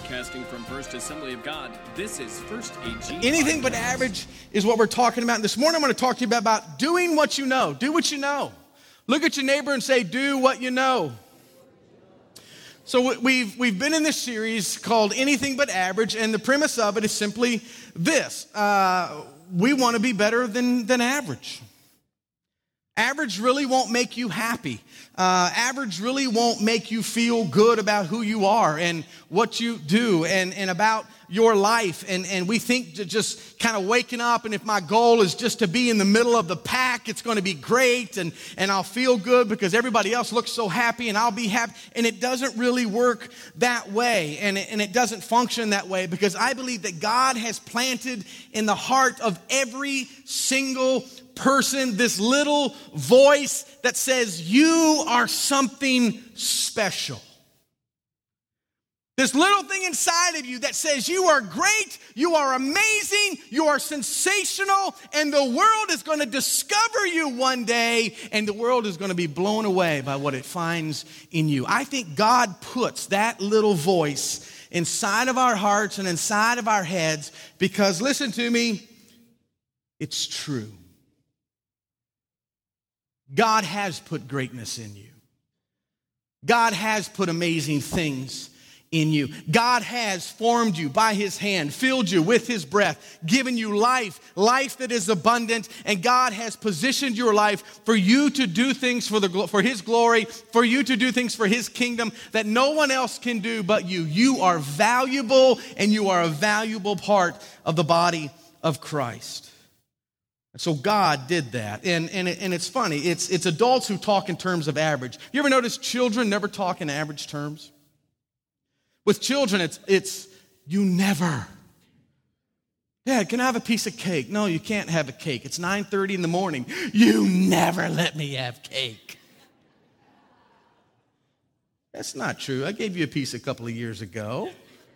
Broadcasting from First Assembly of God, this is First AG. Anything but average is what we're talking about. And this morning I'm going to talk to you about doing what you know. Do what you know. Look at your neighbor and say, do what you know. So we've been in this series called Anything But Average, and the premise of it is simply this. We want to be better than average. Average really won't make you happy. Average really won't make you feel good about who you are and what you do and about your life. And we think that just kind of waking up, and if my goal is just to be in the middle of the pack, it's going to be great and I'll feel good because everybody else looks so happy and I'll be happy. And it doesn't really work that way, and it doesn't function that way, because I believe that God has planted in the heart of every single person this little voice that says you are something special. This little thing inside of you that says you are great, you are amazing, you are sensational, and the world is going to discover you one day, and the world is going to be blown away by what it finds in you. I think God puts that little voice inside of our hearts and inside of our heads because, listen to me, it's true. God has put greatness in you. God has put amazing things in you. God has formed you by His hand, filled you with His breath, given you life that is abundant, and God has positioned your life for you to do things for His glory, for you to do things for His kingdom that no one else can do but you. You are valuable, and you are a valuable part of the body of Christ. So God did that, and it's funny. It's adults who talk in terms of average. You ever notice children never talk in average terms? With children, it's you never. Dad, can I have a piece of cake? No, you can't have a cake. It's 9:30 in the morning. You never let me have cake. That's not true. I gave you a piece a couple of years ago.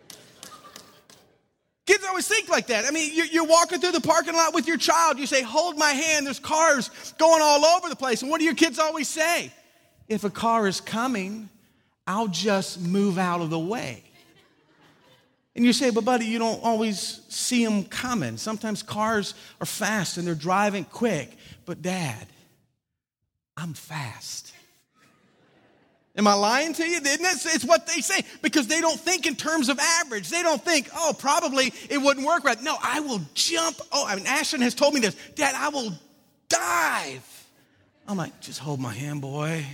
Kids always think like that. I mean, you're walking through the parking lot with your child. You say, hold my hand. There's cars going all over the place. And what do your kids always say? If a car is coming, I'll just move out of the way. And you say, but buddy, you don't always see them coming. Sometimes cars are fast and they're driving quick. But Dad, I'm fast. Am I lying to you? It's what they say, because they don't think in terms of average. They don't think, oh, probably it wouldn't work right. No, I will jump. Oh, I mean, Ashton has told me this. Dad, I will dive. I'm like, just hold my hand, boy.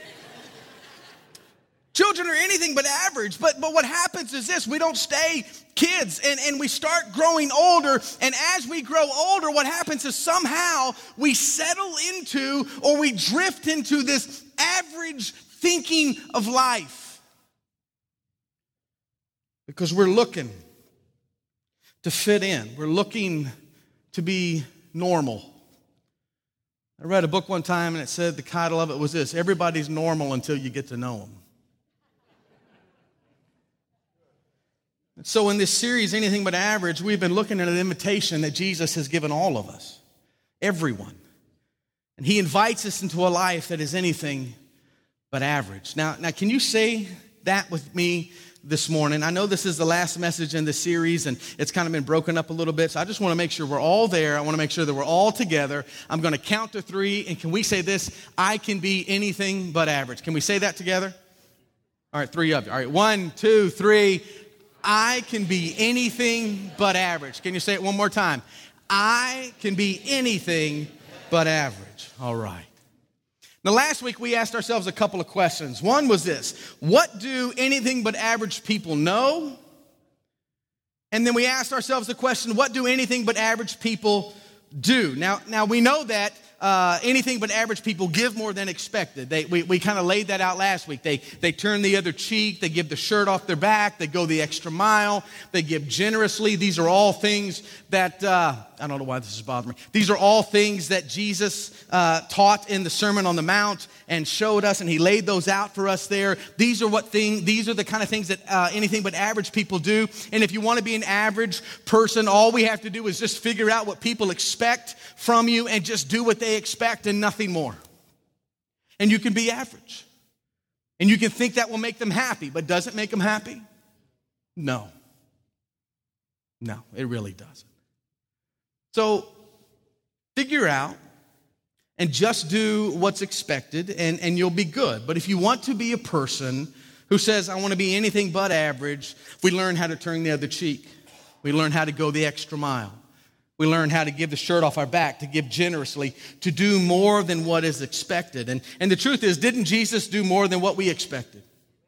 Children are anything but average, but what happens is this: we don't stay kids, and we start growing older, and as we grow older, what happens is somehow we settle into, or we drift into, this average thinking of life. Because we're looking to fit in. We're looking to be normal. I read a book one time, and it said, the title of it was this: Everybody's normal until you get to know them. So in this series, Anything But Average, we've been looking at an invitation that Jesus has given all of us, everyone. And He invites us into a life that is anything but average. Now, can you say that with me this morning? I know this is the last message in the series, and it's kind of been broken up a little bit, so I just want to make sure we're all there. I want to make sure that we're all together. I'm going to count to 3, and can we say this? I can be anything but average. Can we say that together? All right, 3 of you. All right, 1, 2, 3. I can be anything but average. Can you say it one more time? I can be anything but average. All right. Now, last week we asked ourselves a couple of questions. One was this: what do anything but average people know? And then we asked ourselves the question: what do anything but average people do? Now we know that anything but average people give more than expected. We kind of laid that out last week. They turn the other cheek. They give the shirt off their back. They go the extra mile. They give generously. These are all things that, I don't know why this is bothering me. These are all things that Jesus taught in the Sermon on the Mount and showed us, and He laid those out for us there. These are the kind of things that anything but average people do. And if you want to be an average person, all we have to do is just figure out what people expect from you and just do what they expect and nothing more. And you can be average. And you can think that will make them happy, but does it make them happy? No. No, it really doesn't. So figure out and just do what's expected, and you'll be good. But if you want to be a person who says, I want to be anything but average, we learn how to turn the other cheek. We learn how to go the extra mile. We learn how to give the shirt off our back, to give generously, to do more than what is expected. And the truth is, didn't Jesus do more than what we expected?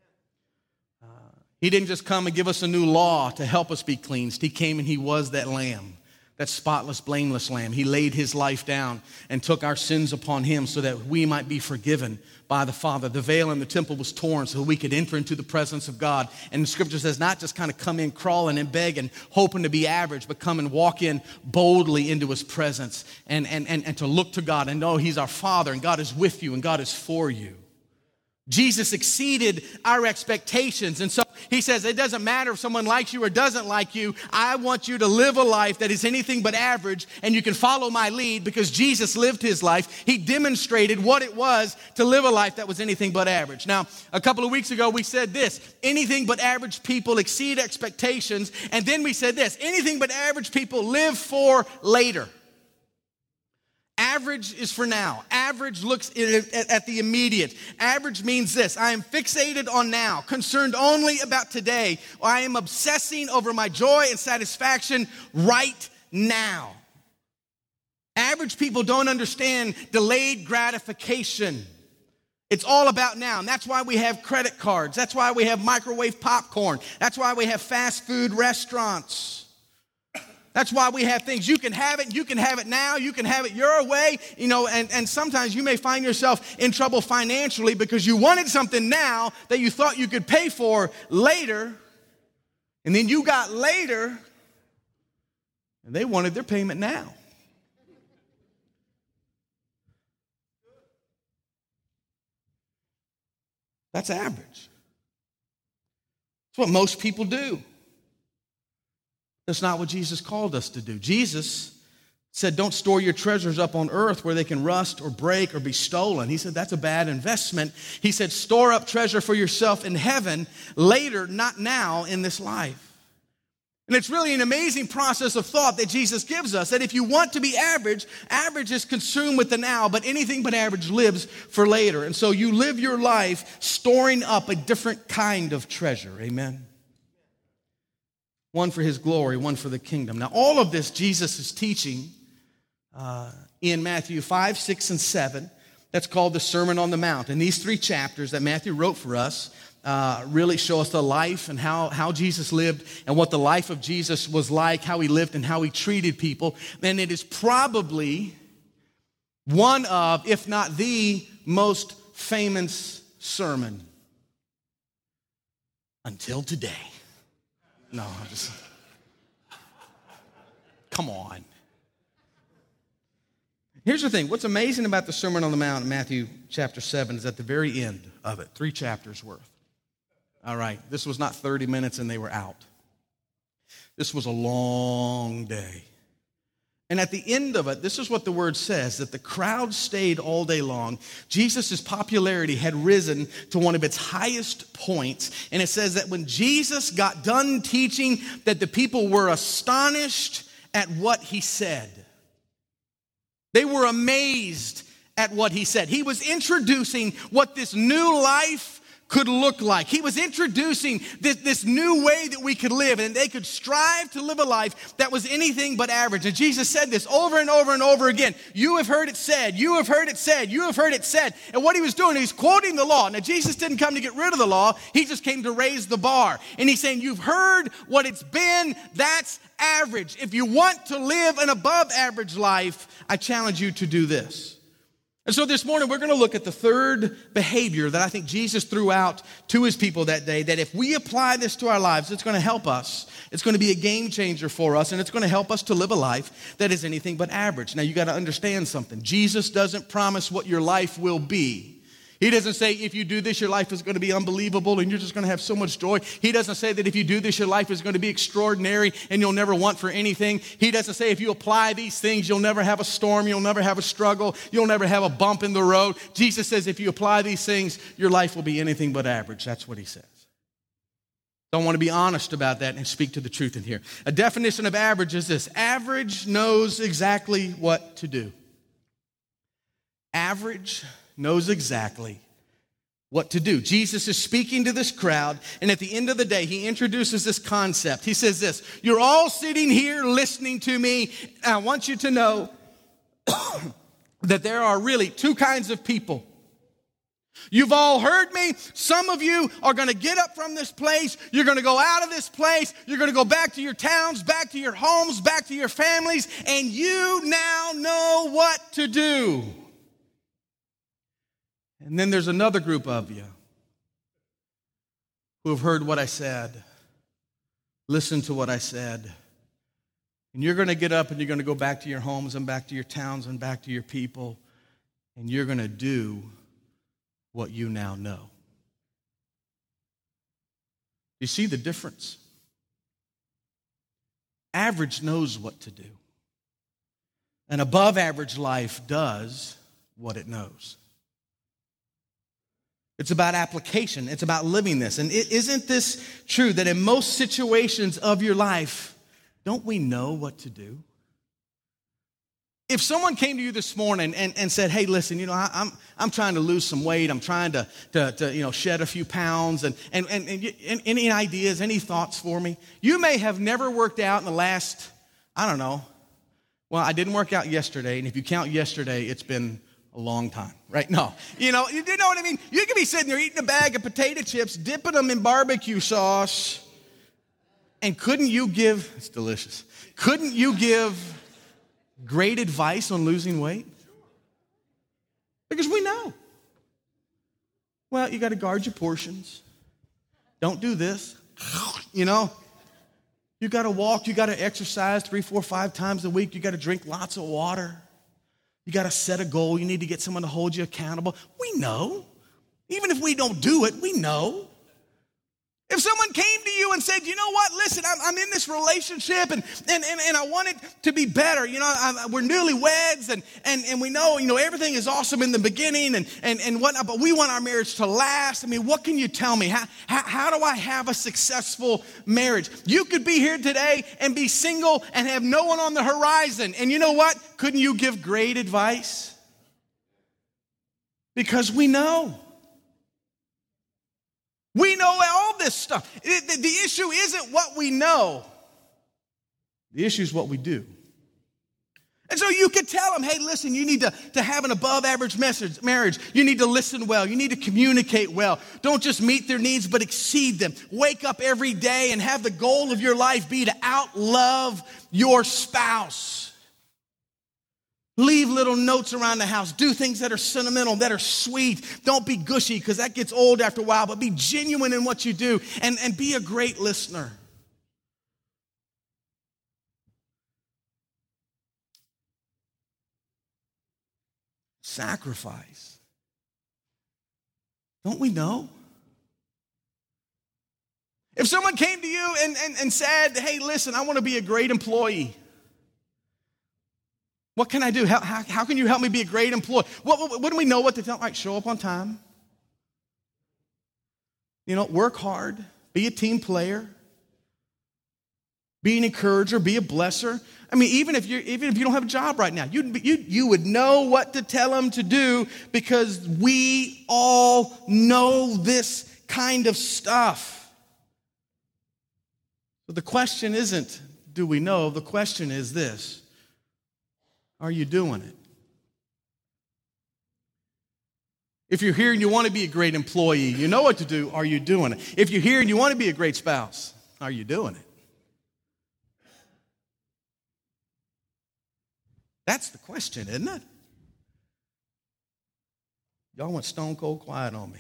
He didn't just come and give us a new law to help us be cleansed. He came and he was that lamb, that spotless, blameless lamb. He laid his life down and took our sins upon him so that we might be forgiven by the Father. The veil in the temple was torn so we could enter into the presence of God. And the scripture says not just kind of come in crawling and begging, hoping to be average, but come and walk in boldly into his presence and to look to God and know he's our Father and God is with you and God is for you. Jesus exceeded our expectations. And so he says, it doesn't matter if someone likes you or doesn't like you. I want you to live a life that is anything but average, and you can follow my lead because Jesus lived his life. He demonstrated what it was to live a life that was anything but average. Now, a couple of weeks ago, we said this: anything but average people exceed expectations. And then we said this: anything but average people live for later. Average is for now. Average looks at the immediate. Average means this: I am fixated on now, concerned only about today. Or I am obsessing over my joy and satisfaction right now. Average people don't understand delayed gratification. It's all about now. And that's why we have credit cards. That's why we have microwave popcorn. That's why we have fast food restaurants. That's why we have things. You can have it now, you can have it your way, and sometimes you may find yourself in trouble financially because you wanted something now that you thought you could pay for later, and then you got later, and they wanted their payment now. That's average. That's what most people do. That's not what Jesus called us to do. Jesus said, don't store your treasures up on earth where they can rust or break or be stolen. He said, that's a bad investment. He said, store up treasure for yourself in heaven later, not now in this life. And it's really an amazing process of thought that Jesus gives us, that if you want to be average, average is consumed with the now, but anything but average lives for later. And so you live your life storing up a different kind of treasure. Amen. One for his glory, one for the kingdom. Now, all of this Jesus is teaching in Matthew 5, 6, and 7. That's called the Sermon on the Mount. And these 3 chapters that Matthew wrote for us really show us the life and how Jesus lived and what the life of Jesus was like, how he lived and how he treated people. And it is probably one of, if not the most famous sermon until today. No, I'm just, come on. Here's the thing. What's amazing about the Sermon on the Mount in Matthew chapter 7 is at the very end of it, 3 chapters worth. All right, this was not 30 minutes and they were out. This was a long day. And at the end of it, this is what the word says, that the crowd stayed all day long. Jesus' popularity had risen to one of its highest points. And it says that when Jesus got done teaching, that the people were astonished at what he said. They were amazed at what he said. He was introducing what this new life could look like. He was introducing this new way that we could live, and they could strive to live a life that was anything but average. And Jesus said this over and over and over again. You have heard it said, you have heard it said, you have heard it said. And what he was doing, he's quoting the law. Now, Jesus didn't come to get rid of the law. He just came to raise the bar. And he's saying, you've heard what it's been. That's average. If you want to live an above average life, I challenge you to do this. And so this morning, we're going to look at the third behavior that I think Jesus threw out to his people that day, that if we apply this to our lives, it's going to help us. It's going to be a game changer for us, and it's going to help us to live a life that is anything but average. Now, you got to understand something. Jesus doesn't promise what your life will be. He doesn't say if you do this, your life is going to be unbelievable and you're just going to have so much joy. He doesn't say that if you do this, your life is going to be extraordinary and you'll never want for anything. He doesn't say if you apply these things, you'll never have a storm, you'll never have a struggle, you'll never have a bump in the road. Jesus says if you apply these things, your life will be anything but average. That's what he says. So I want to be honest about that and speak to the truth in here. A definition of average is this: average knows exactly what to do. Average knows exactly what to do. Jesus is speaking to this crowd, and at the end of the day, he introduces this concept. He says this: you're all sitting here listening to me, and I want you to know that there are really two kinds of people. You've all heard me. Some of you are going to get up from this place. You're going to go out of this place. You're going to go back to your towns, back to your homes, back to your families, and you now know what to do. And then there's another group of you who have heard what I said, listened to what I said, and you're going to get up and you're going to go back to your homes and back to your towns and back to your people, and you're going to do what you now know. You see the difference? Average knows what to do. An above average life does what it knows. It's about application. It's about living this. And isn't this true that in most situations of your life, don't we know what to do? If someone came to you this morning and said, hey, listen, I'm trying to lose some weight. I'm trying to shed a few pounds. And any ideas, any thoughts for me? You may have never worked out in the last, well, I didn't work out yesterday. And if you count yesterday, it's been a long time, right? No. You know what I mean? You could be sitting there eating a bag of potato chips, dipping them in barbecue sauce. And it's delicious. Couldn't you give great advice on losing weight? Because we know. Well, you got to guard your portions. Don't do this. You got to walk. You got to exercise 3, 4, 5 times a week. You got to drink lots of water. You got to set a goal. You need to get someone to hold you accountable. We know. Even if we don't do it, we know. If someone came to you and said, you know what, listen, I'm in this relationship and I want it to be better. We're newlyweds and we know, everything is awesome in the beginning and whatnot, but we want our marriage to last. I mean, what can you tell me? How do I have a successful marriage? You could be here today and be single and have no one on the horizon. And you know what? Couldn't you give great advice? Because we know. We know all this stuff. The issue isn't what we know. The issue is what we do. And so you could tell them, hey, listen, you need to have an above average marriage. You need to listen well. You need to communicate well. Don't just meet their needs, but exceed them. Wake up every day and have the goal of your life be to outlove your spouse. Leave little notes around the house. Do things that are sentimental, that are sweet. Don't be gushy because that gets old after a while, but be genuine in what you do and be a great listener. Sacrifice. Don't we know? If someone came to you and said, hey, listen, I want to be a great employee. What can I do? How can you help me be a great employee? What do we know what to tell? All right, show up on time. Work hard. Be a team player. Be an encourager. Be a blesser. I mean, even if you don't have a job right now, you would know what to tell them to do because we all know this kind of stuff. So the question isn't, do we know? The question is this. Are you doing it? If you're here and you want to be a great employee, you know what to do, are you doing it? If you're here and you want to be a great spouse, are you doing it? That's the question, isn't it? Y'all went stone cold quiet on me.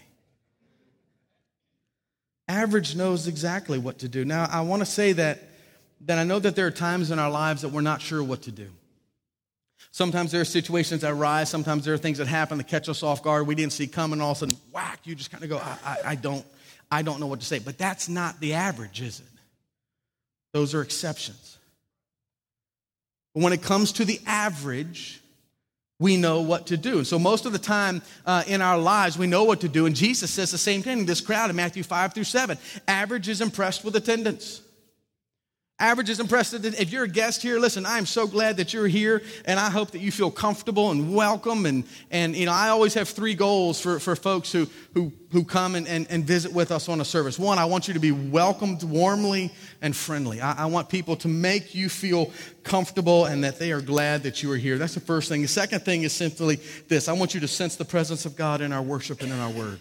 Average knows exactly what to do. Now, I want to say that I know that there are times in our lives that we're not sure what to do. Sometimes there are situations that arise. Sometimes there are things that happen that catch us off guard. We didn't see coming. All of a sudden, whack, you just kind of go, I don't know what to say. But that's not the average, is it? Those are exceptions. But when it comes to the average, we know what to do. And so most of the time in our lives, we know what to do. And Jesus says the same thing to this crowd in Matthew 5-7. Average is impressed with attendance. Average is impressed. If you're a guest here, listen, I am so glad that you're here, and I hope that you feel comfortable and welcome. And I always have 3 goals for folks who come and visit with us on a service. 1, I want you to be welcomed warmly and friendly. I want people to make you feel comfortable and that they are glad that you are here. That's the first thing. The second thing is simply this. I want you to sense the presence of God in our worship and in our word.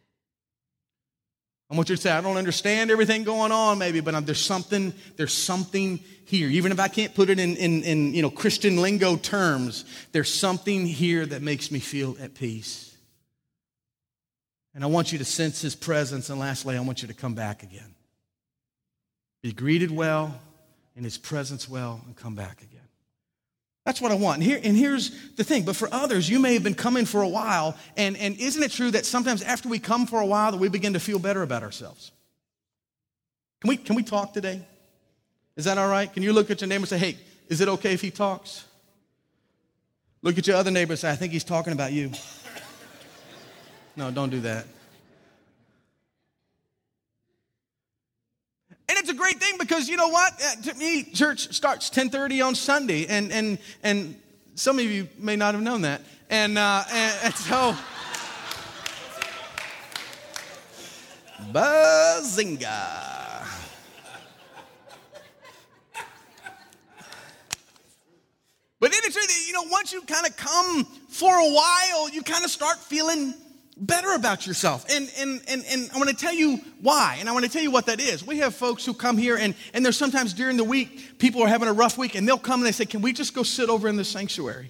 I want you to say, I don't understand everything going on maybe, but there's something here. Even if I can't put it in Christian lingo terms, there's something here that makes me feel at peace. And I want you to sense his presence. And lastly, I want you to come back again. Be greeted well, in his presence well, and come back again. That's what I want. And here's the thing. But for others, you may have been coming for a while. And isn't it true that sometimes after we come for a while that we begin to feel better about ourselves? Can we talk today? Is that all right? Can you look at your neighbor and say, hey, is it okay if he talks? Look at your other neighbor and say, I think he's talking about you. No, don't do that. And it's a great thing because you know what? To me, church starts 10:30 on Sunday, and some of you may not have known that. And so, bazinga. But isn't it true that, once you kind of come for a while, you kind of start feeling better about yourself. And I want to tell you why, and I want to tell you what that is. We have folks who come here, and there's sometimes during the week, people are having a rough week, and they'll come and they say, can we just go sit over in the sanctuary?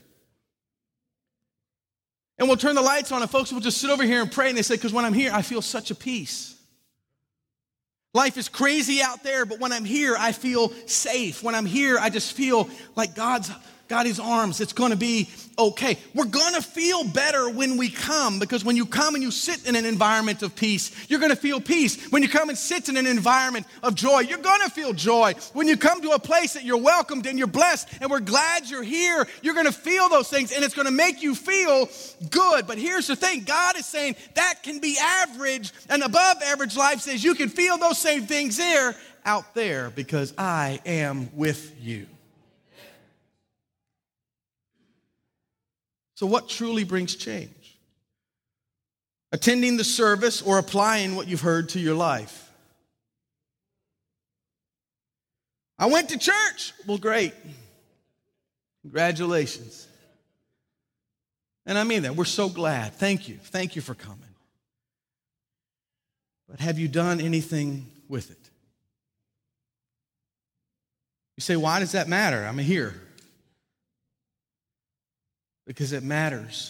And we'll turn the lights on, and folks will just sit over here and pray, and they say, because when I'm here, I feel such a peace. Life is crazy out there, but when I'm here, I feel safe. When I'm here, I just feel like God's got his arms. It's going to be okay. We're going to feel better when we come, because when you come and you sit in an environment of peace, you're going to feel peace. When you come and sit in an environment of joy, you're going to feel joy. When you come to a place that you're welcomed and you're blessed and we're glad you're here, you're going to feel those things, and it's going to make you feel good. But here's the thing. God is saying that can be average, and above average life says you can feel those same things out there because I am with you. So what truly brings change? Attending the service or applying what you've heard to your life. I went to church. Well, great. Congratulations. And I mean that. We're so glad. Thank you. Thank you for coming. But have you done anything with it? You say, why does that matter? I'm here. Because it matters.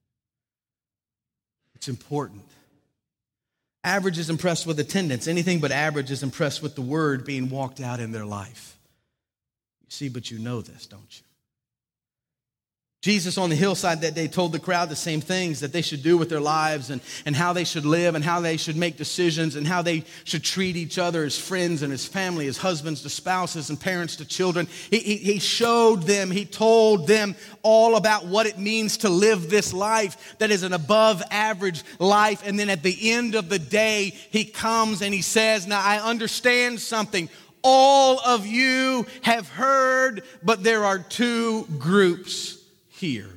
It's important. Average is impressed with attendance. Anything but average is impressed with the word being walked out in their life. You see, but you know this, don't you? Jesus on the hillside that day told the crowd the same things that they should do with their lives and how they should live and how they should make decisions and how they should treat each other as friends and as family, as husbands to spouses and parents to children. He showed them, he told them all about what it means to live this life that is an above average life. And then at the end of the day, he comes and he says, now I understand something. All of you have heard, but there are 2 groups here.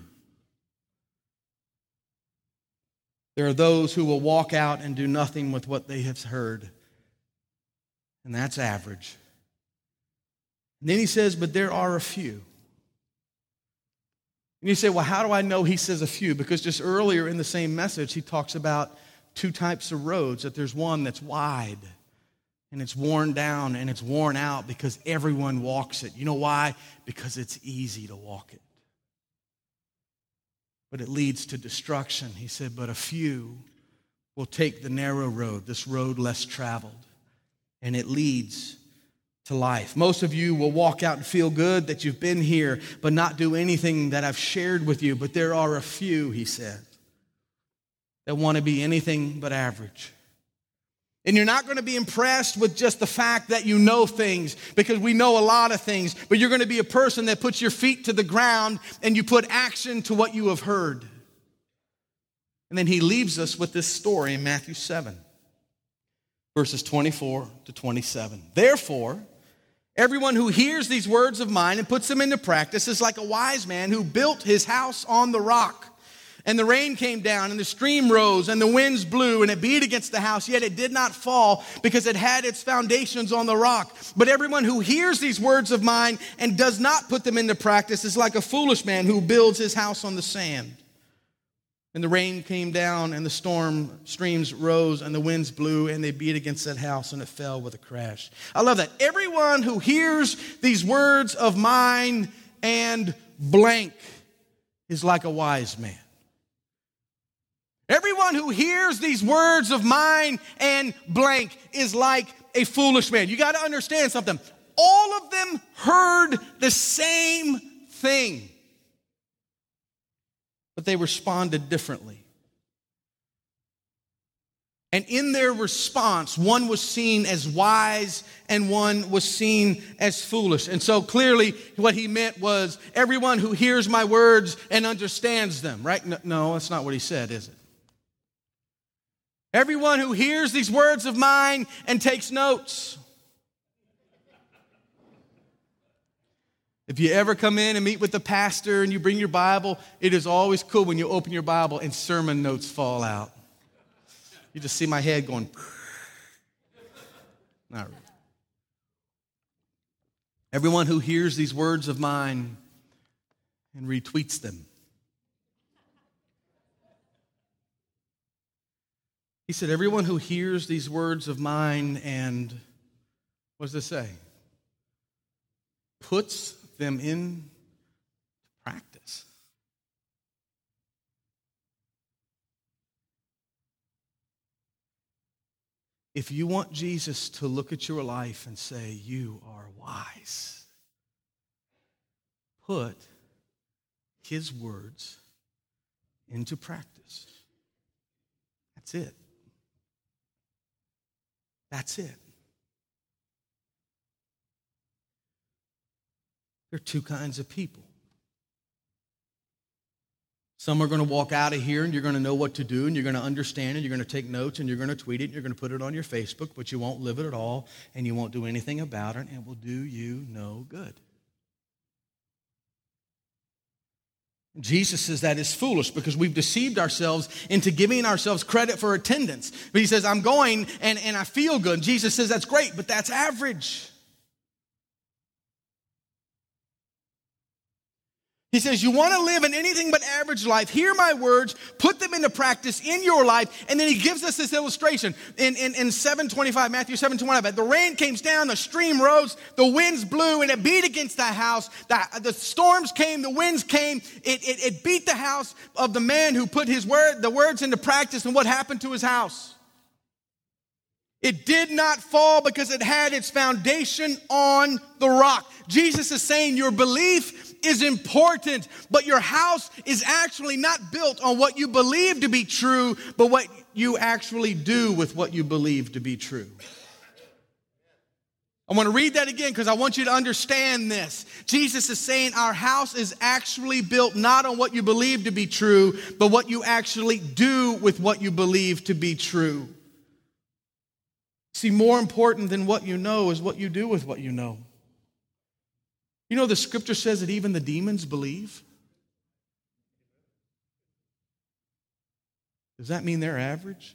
There are those who will walk out and do nothing with what they have heard. And that's average. And then he says, but there are a few. And you say, well, how do I know he says a few? Because just earlier in the same message, he talks about 2 types of roads, that there's one that's wide and it's worn down and it's worn out because everyone walks it. You know why? Because it's easy to walk it. But it leads to destruction. He said, but a few will take the narrow road, this road less traveled, and it leads to life. Most of you will walk out and feel good that you've been here, but not do anything that I've shared with you. But there are a few, he said, that want to be anything but average. And you're not going to be impressed with just the fact that you know things, because we know a lot of things, but you're going to be a person that puts your feet to the ground and you put action to what you have heard. And then he leaves us with this story in Matthew 7, verses 24 to 27. Therefore, everyone who hears these words of mine and puts them into practice is like a wise man who built his house on the rock. And the rain came down, and the stream rose, and the winds blew, and it beat against the house, yet it did not fall, because it had its foundations on the rock. But everyone who hears these words of mine and does not put them into practice is like a foolish man who builds his house on the sand. And the rain came down, and the streams rose, and the winds blew, and they beat against that house, and it fell with a crash. I love that. Everyone who hears these words of mine and blank is like a wise man. Everyone who hears these words of mine and blank is like a foolish man. You got to understand something. All of them heard the same thing, but they responded differently. And in their response, one was seen as wise and one was seen as foolish. And so clearly what he meant was everyone who hears my words and understands them, right? No, that's not what he said, is it? Everyone who hears these words of mine and takes notes. If you ever come in and meet with the pastor and you bring your Bible, it is always cool when you open your Bible and sermon notes fall out. You just see my head going. Not really. Everyone who hears these words of mine and retweets them. He said, everyone who hears these words of mine and, what does this say? Puts them in practice. If you want Jesus to look at your life and say, you are wise, put his words into practice. That's it. That's it. There are two kinds of people. Some are going to walk out of here and you're going to know what to do and you're going to understand and you're going to take notes and you're going to tweet it and you're going to put it on your Facebook, but you won't live it at all and you won't do anything about it and it will do you no good. Jesus says that is foolish because we've deceived ourselves into giving ourselves credit for attendance. But he says, I'm going and I feel good. And Jesus says, that's great, but that's average. He says, you want to live an anything but average life, hear my words, put them into practice in your life, and then he gives us this illustration in 7:25, Matthew 7:25. The rain came down, the stream rose, the winds blew, and it beat against that house. The storms came, the winds came, it beat the house of the man who put the words into practice, and what happened to his house? It did not fall because it had its foundation on the rock. Jesus is saying your belief is important, but your house is actually not built on what you believe to be true, but what you actually do with what you believe to be true. I want to read that again because I want you to understand this. Jesus is saying our house is actually built not on what you believe to be true, but what you actually do with what you believe to be true. See, more important than what you know is what you do with what you know. You know, the scripture says that even the demons believe. Does that mean they're average?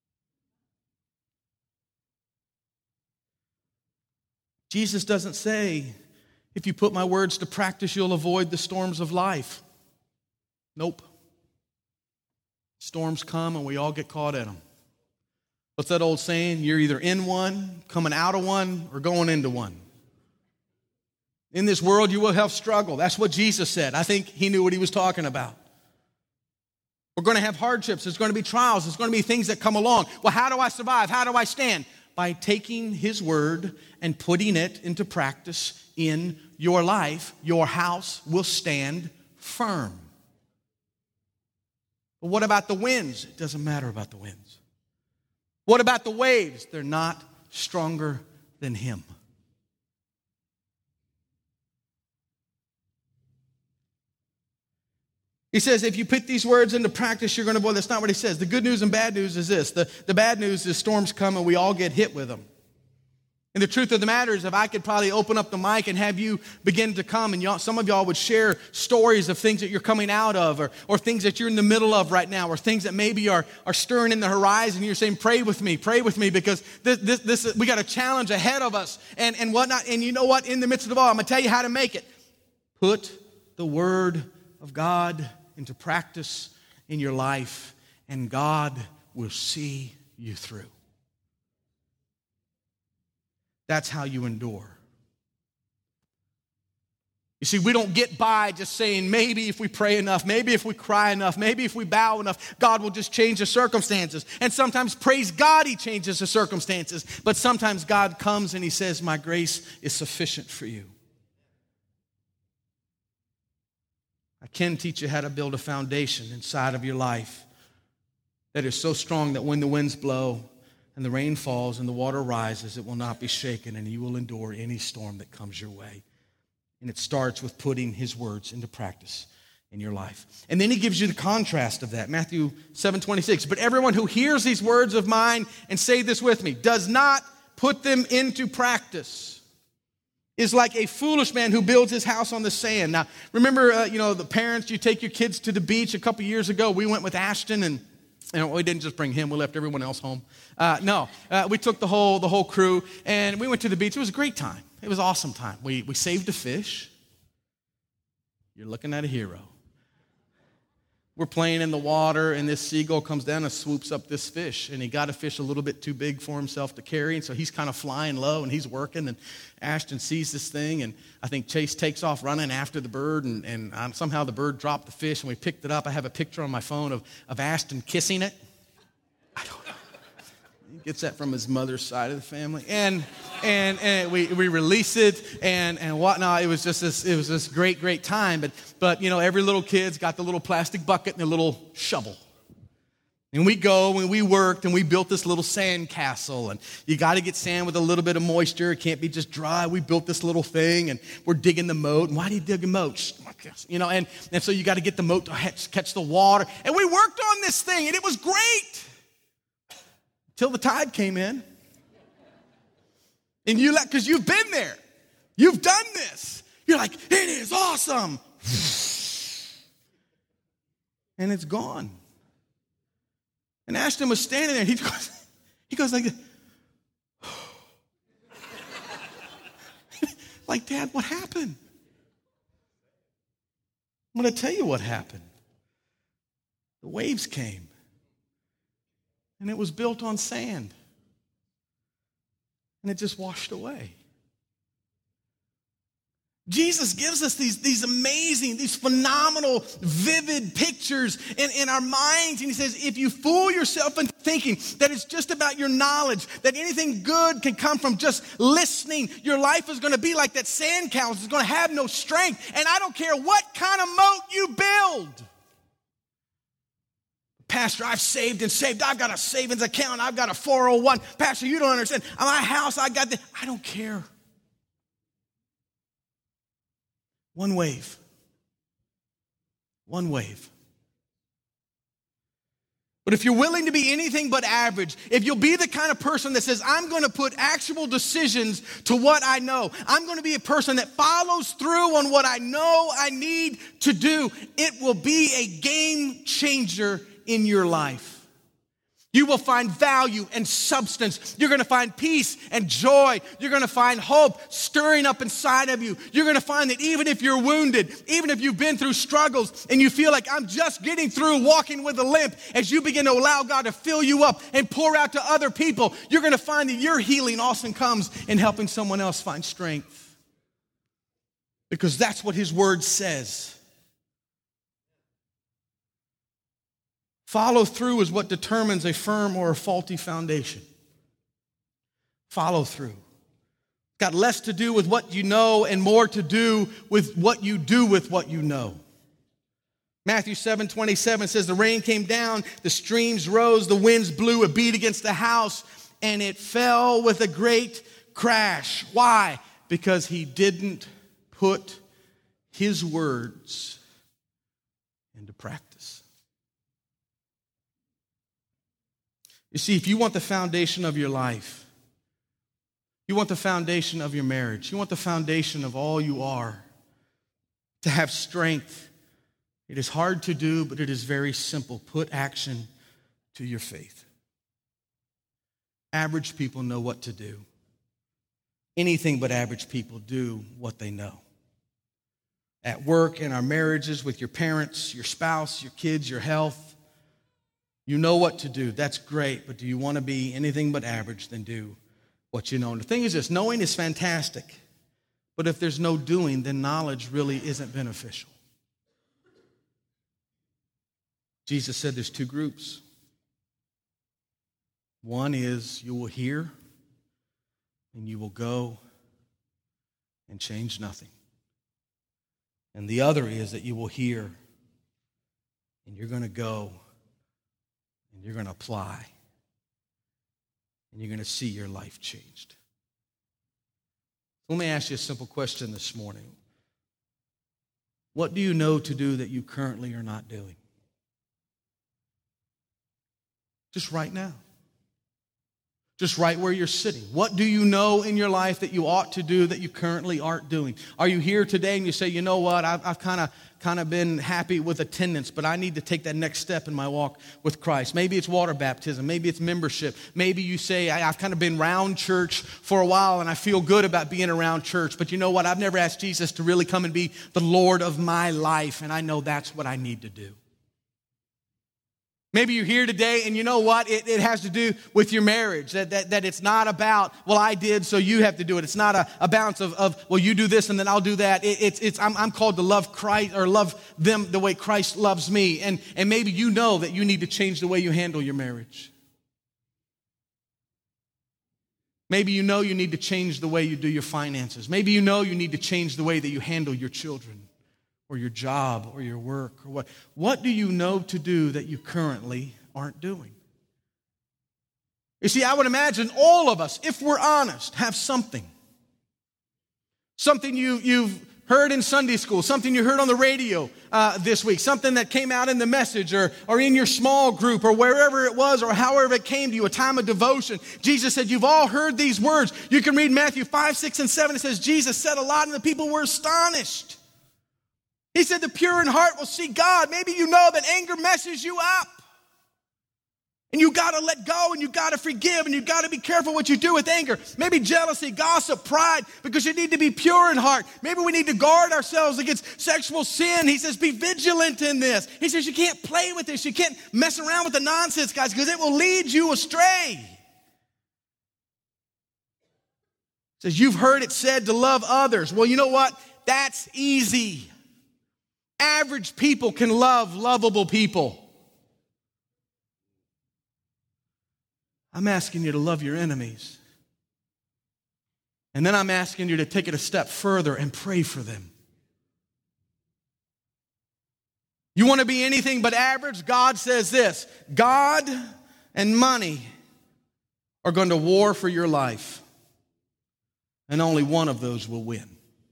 Jesus doesn't say, if you put my words to practice, you'll avoid the storms of life. Nope. Storms come and we all get caught in them. What's that old saying? You're either in one, coming out of one, or going into one. In this world, you will have struggle. That's what Jesus said. I think he knew what he was talking about. We're going to have hardships. There's going to be trials. There's going to be things that come along. Well, how do I survive? How do I stand? By taking his word and putting it into practice in your life, your house will stand firm. But what about the winds? It doesn't matter about the winds. What about the waves? They're not stronger than him. He says, if you put these words into practice, you're going to, boy, that's not what he says. The good news and bad news is this. The bad news is storms come and we all get hit with them. And the truth of the matter is, if I could probably open up the mic and have you begin to come, and some of y'all would share stories of things that you're coming out of, or things that you're in the middle of right now, or things that maybe are stirring in the horizon. You're saying, pray with me, because this we got a challenge ahead of us and whatnot. And you know what? In the midst of it all, I'm going to tell you how to make it. Put the word of God into practice in your life, and God will see you through. That's how you endure. You see, we don't get by just saying, maybe if we pray enough, maybe if we cry enough, maybe if we bow enough, God will just change the circumstances. And sometimes, praise God, he changes the circumstances. But sometimes God comes and he says, my grace is sufficient for you. I can teach you how to build a foundation inside of your life that is so strong that when the winds blow and the rain falls and the water rises, it will not be shaken, and you will endure any storm that comes your way. And it starts with putting his words into practice in your life. And then he gives you the contrast of that. Matthew 7:26. But everyone who hears these words of mine, and say this with me, does not put them into practice, is like a foolish man who builds his house on the sand. Now, remember, the parents, you take your kids to the beach a couple years ago. We went with Ashton, and we didn't just bring him. We left everyone else home. We took the whole crew, and we went to the beach. It was a great time. It was an awesome time. We saved a fish. You're looking at a hero. We're playing in the water, and this seagull comes down and swoops up this fish. And he got a fish a little bit too big for himself to carry, and so he's kind of flying low, and he's working. And Ashton sees this thing, and I think Chase takes off running after the bird, and somehow the bird dropped the fish, and we picked it up. I have a picture on my phone of Ashton kissing it. I don't know. He gets that from his mother's side of the family. And we release it and whatnot. It was just this great time. But every little kid's got the little plastic bucket and the little shovel. And we go and we worked and we built this little sand castle. And you got to get sand with a little bit of moisture. It can't be just dry. We built this little thing and we're digging the moat. And why do you dig a moat? And so you got to get the moat to catch the water. And we worked on this thing and it was great. Till the tide came in. And because you've been there. You've done this. You're like, it is awesome. And it's gone. And Ashton was standing there and he goes like this. Like, Dad, what happened? I'm going to tell you what happened. The waves came. And it was built on sand. And it just washed away. Jesus gives us these amazing, these phenomenal, vivid pictures in our minds. And he says, if you fool yourself into thinking that it's just about your knowledge, that anything good can come from just listening, your life is going to be like that sand castle. It's going to have no strength. And I don't care what kind of moat you build. Pastor, I've saved and saved. I've got a savings account. I've got a 401. Pastor, you don't understand. My house, I got this. I don't care. One wave. One wave. But if you're willing to be anything but average, if you'll be the kind of person that says, I'm going to put actual decisions to what I know. I'm going to be a person that follows through on what I know I need to do. It will be a game changer in your life. You will find value and substance. You're going to find peace and joy. You're going to find hope stirring up inside of you. You're going to find that even if you're wounded, even if you've been through struggles and you feel like I'm just getting through walking with a limp, as you begin to allow God to fill you up and pour out to other people, you're going to find that your healing also comes in helping someone else find strength. Because that's what his word says. Follow through is what determines a firm or a faulty foundation. Follow through. Got less to do with what you know and more to do with what you do with what you know. Matthew 7:27 says, the rain came down, the streams rose, the winds blew, it beat against the house, and it fell with a great crash. Why? Because he didn't put his words into practice. You see, if you want the foundation of your life, you want the foundation of your marriage, you want the foundation of all you are, to have strength, it is hard to do, but it is very simple. Put action to your faith. Average people know what to do. Anything but average people do what they know. At work, in our marriages, with your parents, your spouse, your kids, your health, you know what to do. That's great, but do you want to be anything but average? Then do what you know. And the thing is this, knowing is fantastic, but if there's no doing, then knowledge really isn't beneficial. Jesus said there's two groups. One is you will hear and you will go and change nothing. And the other is that you will hear and you're going to go and you're going to apply and you're going to see your life changed. Let me ask you a simple question this morning. What do you know to do that you currently are not doing? Just right now. Just right where you're sitting. What do you know in your life that you ought to do that you currently aren't doing? Are you here today and you say, you know what, I've kind of been happy with attendance, but I need to take that next step in my walk with Christ. Maybe it's water baptism. Maybe it's membership. Maybe you say, I've kind of been around church for a while and I feel good about being around church, but you know what, I've never asked Jesus to really come and be the Lord of my life, and I know that's what I need to do. Maybe you're here today and you know what? It has to do with your marriage. That it's not about, well, I did, so you have to do it. It's not a balance of well, you do this and then I'll do that. I'm called to love Christ or love them the way Christ loves me. And maybe you know that you need to change the way you handle your marriage. Maybe you know you need to change the way you do your finances. Maybe you know you need to change the way that you handle your children, or your job, or your work, or what. What do you know to do that you currently aren't doing? You see, I would imagine all of us, if we're honest, have something. Something you've heard in Sunday school, something you heard on the radio this week, something that came out in the message or in your small group or wherever it was or however it came to you, a time of devotion. Jesus said, you've all heard these words. You can read Matthew 5, 6, and 7. It says, Jesus said a lot and the people were astonished. He said, the pure in heart will see God. Maybe you know that anger messes you up. And you got to let go and you got to forgive and you got to be careful what you do with anger. Maybe jealousy, gossip, pride, because you need to be pure in heart. Maybe we need to guard ourselves against sexual sin. He says, be vigilant in this. He says, you can't play with this. You can't mess around with the nonsense, guys, because it will lead you astray. He says, you've heard it said to love others. Well, you know what? That's easy. Average people can love lovable people. I'm asking you to love your enemies. And then I'm asking you to take it a step further and pray for them. You want to be anything but average? God says this: God and money are going to war for your life. And only one of those will win.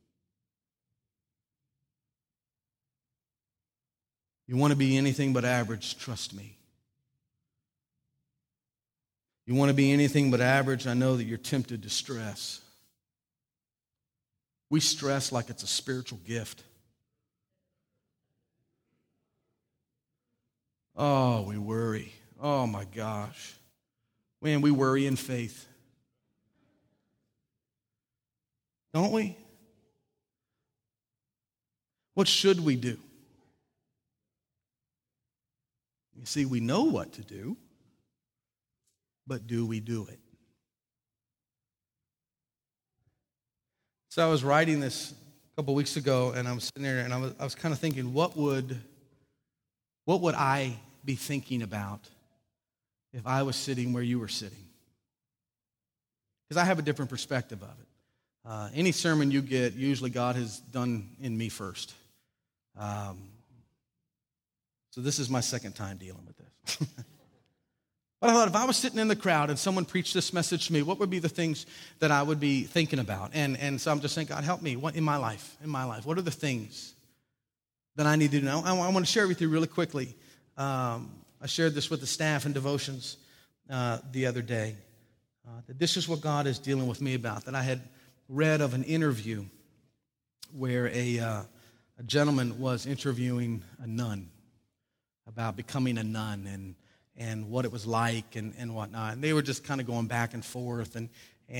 You want to be anything but average, trust me. You want to be anything but average, I know that you're tempted to stress. We stress like it's a spiritual gift. Oh, we worry. Oh my gosh. Man, we worry in faith. Don't we? What should we do? You see, we know what to do, but do we do it? So I was writing this a couple weeks ago, and I was sitting there, and I was kind of thinking, what would I be thinking about if I was sitting where you were sitting? Because I have a different perspective of it. Any sermon you get, usually God has done in me first. So this is my second time dealing with this. But I thought if I was sitting in the crowd and someone preached this message to me, what would be the things that I would be thinking about? And so I'm just saying, God, help me. What in my life? What are the things that I need to know? I want to share with you really quickly. I shared this with the staff in devotions the other day. That this is what God is dealing with me about. That I had read of an interview where a gentleman was interviewing a nun about becoming a nun and what it was like and whatnot. And they were just kind of going back and forth and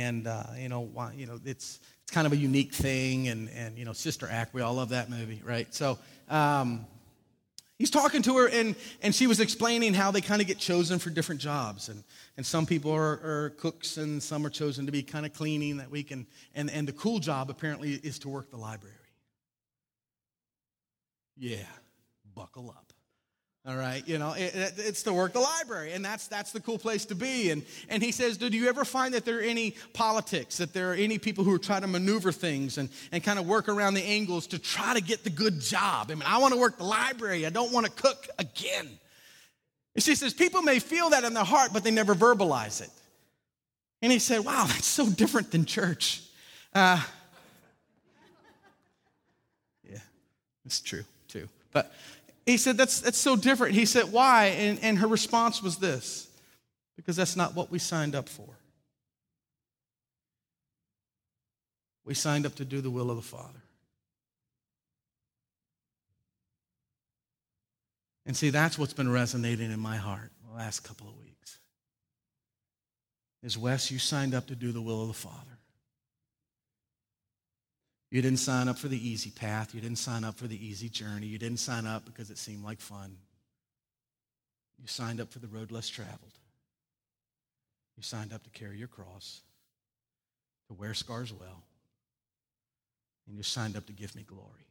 it's kind of a unique thing and Sister Act, we all love that movie, right? So he's talking to her and she was explaining how they kind of get chosen for different jobs and some people are cooks and some are chosen to be kind of cleaning that week and the cool job apparently is to work the library. Yeah, buckle up. All right, it's to work the library, and that's the cool place to be. And he says, do you ever find that there are any politics, that there are any people who are trying to maneuver things and kind of work around the angles to try to get the good job? I mean, I want to work the library. I don't want to cook again. And she says, people may feel that in their heart, but they never verbalize it. And he said, wow, that's so different than church. Yeah, it's true, too. But he said, that's so different. He said, why? And her response was this, because that's not what we signed up for. We signed up to do the will of the Father. And see, that's what's been resonating in my heart the last couple of weeks. Is Wes, you signed up to do the will of the Father. You didn't sign up for the easy path. You didn't sign up for the easy journey. You didn't sign up because it seemed like fun. You signed up for the road less traveled. You signed up to carry your cross, to wear scars well, and you signed up to give me glory.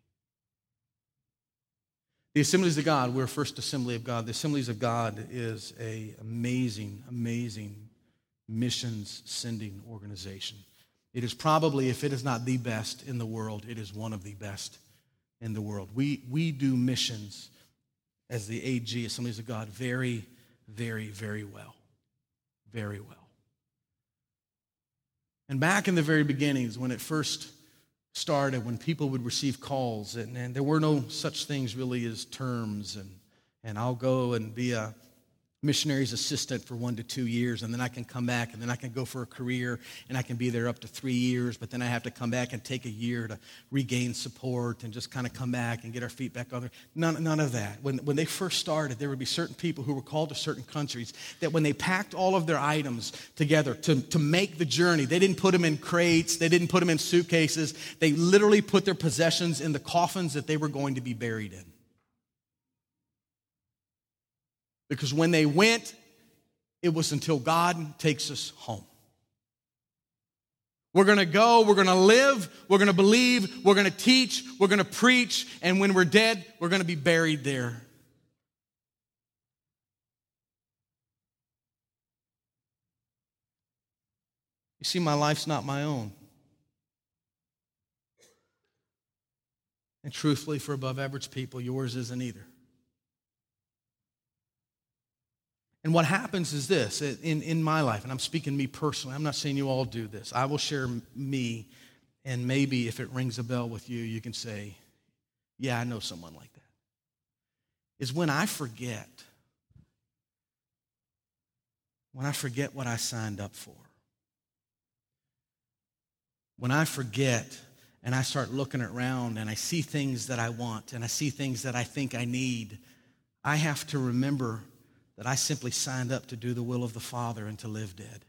The Assemblies of God, we're First Assembly of God. The Assemblies of God is an amazing, amazing missions sending organization. It is probably, if it is not the best in the world, it is one of the best in the world. We do missions as the AG, Assemblies of God, very, very, very well. Very well. And back in the very beginnings, when it first started, when people would receive calls, and there were no such things really as terms, and I'll go and be a missionary's assistant for 1 to 2 years, and then I can come back, and then I can go for a career, and I can be there up to 3 years, but then I have to come back and take a year to regain support and just kind of come back and get our feet back on there. None of that. When they first started, there would be certain people who were called to certain countries that when they packed all of their items together to make the journey, they didn't put them in crates, they didn't put them in suitcases, they literally put their possessions in the coffins that they were going to be buried in. Because when they went, it was until God takes us home. We're going to go, we're going to live, we're going to believe, we're going to teach, we're going to preach, and when we're dead, we're going to be buried there. You see, my life's not my own. And truthfully, for above average people, yours isn't either. And what happens is this, in my life, and I'm speaking me personally, I'm not saying you all do this. I will share me, and maybe if it rings a bell with you, you can say, yeah, I know someone like that. Is when I forget what I signed up for. When I forget and I start looking around and I see things that I want and I see things that I think I need, I have to remember that I simply signed up to do the will of the Father and to live dead.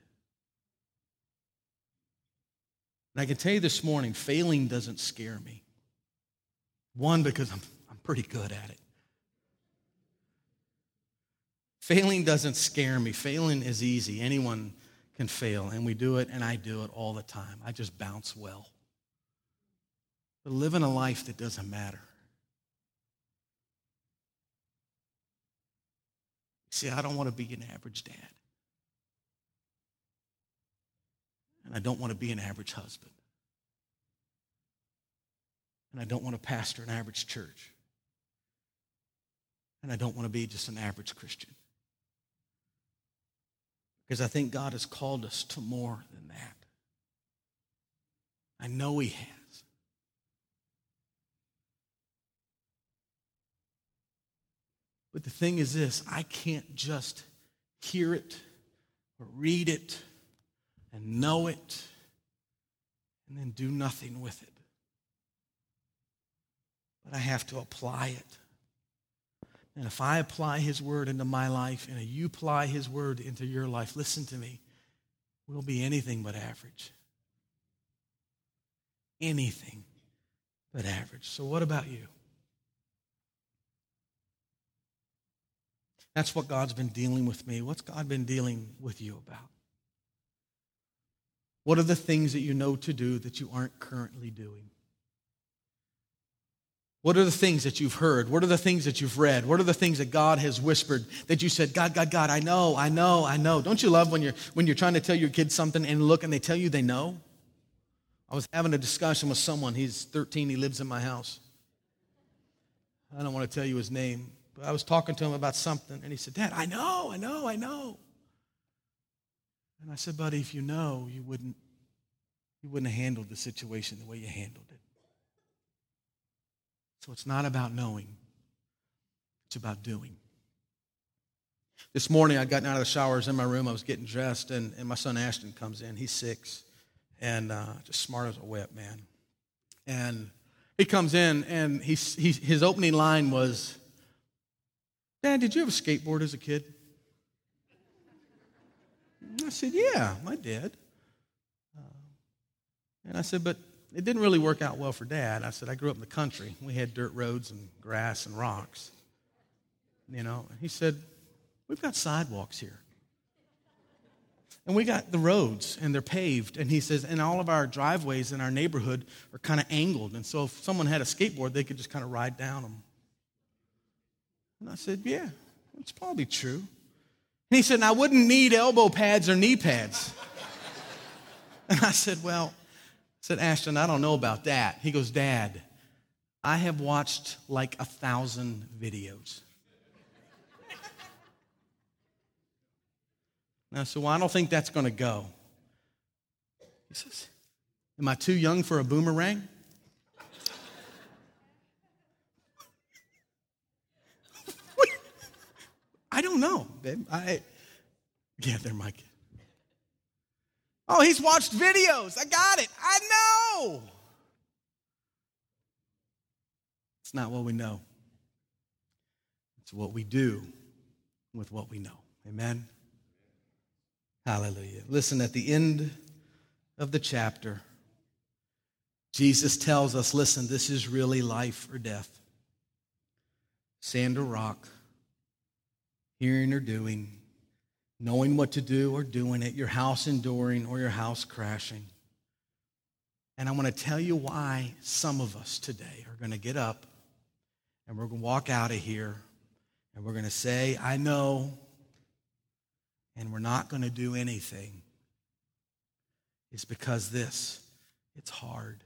And I can tell you this morning, failing doesn't scare me. One, because I'm pretty good at it. Failing doesn't scare me. Failing is easy. Anyone can fail, and we do it, and I do it all the time. I just bounce well. But living a life that doesn't matter. See, I don't want to be an average dad. And I don't want to be an average husband. And I don't want to pastor an average church. And I don't want to be just an average Christian. Because I think God has called us to more than that. I know He has. But the thing is this, I can't just hear it or read it and know it and then do nothing with it. But I have to apply it. And if I apply His word into my life and you apply His word into your life, listen to me, we'll be anything but average. Anything but average. So what about you? That's what God's been dealing with me. What's God been dealing with you about? What are the things that you know to do that you aren't currently doing? What are the things that you've heard? What are the things that you've read? What are the things that God has whispered that you said, God, I know. Don't you love when you're trying to tell your kids something and look and they tell you they know? I was having a discussion with someone. He's 13. He lives in my house. I don't want to tell you his name. But I was talking to him about something, and he said, Dad, I know. And I said, buddy, if you know, you wouldn't have handled the situation the way you handled it. So it's not about knowing. It's about doing. This morning, I got out of the shower. I was in my room. I was getting dressed, and my son Ashton comes in. He's 6, and just smart as a whip, man. And he comes in, and his opening line was, Dad, did you have a skateboard as a kid? I said, yeah, I did. And I said, but it didn't really work out well for Dad. I said, I grew up in the country. We had dirt roads and grass and rocks. And he said, we've got sidewalks here. And we got the roads, and they're paved. And he says, and all of our driveways in our neighborhood are kind of angled. And so if someone had a skateboard, they could just kind of ride down them. And I said, yeah, it's probably true. And he said, and I wouldn't need elbow pads or knee pads. And I said, Ashton, I don't know about that. He goes, Dad, I have watched like 1,000 videos. And I said, well, I don't think that's going to go. He says, am I too young for a boomerang? I don't know, babe. Yeah, they're my kid. Oh, he's watched videos. I got it. I know. It's not what we know. It's what we do with what we know. Amen? Hallelujah. Listen, at the end of the chapter, Jesus tells us, listen, this is really life or death. Sand or rock. Hearing or doing, knowing what to do or doing it, your house enduring or your house crashing. And I want to tell you why some of us today are going to get up and we're going to walk out of here and we're going to say, I know, and we're not going to do anything. It's because it's hard.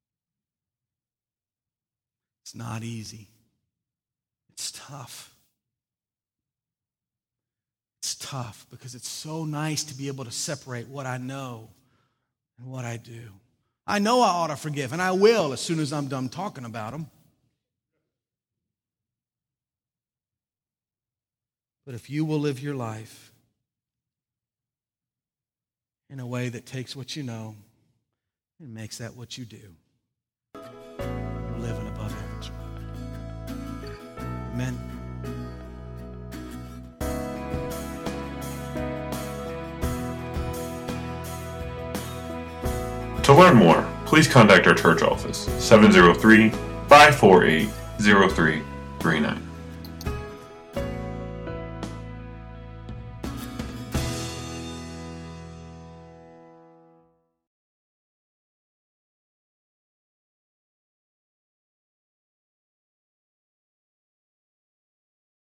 It's not easy. It's tough. It's tough because it's so nice to be able to separate what I know and what I do. I know I ought to forgive, and I will as soon as I'm done talking about them. But if you will live your life in a way that takes what you know and makes that what you do, you're living above average. Amen. To learn more, please contact our church office, 703-548-0339.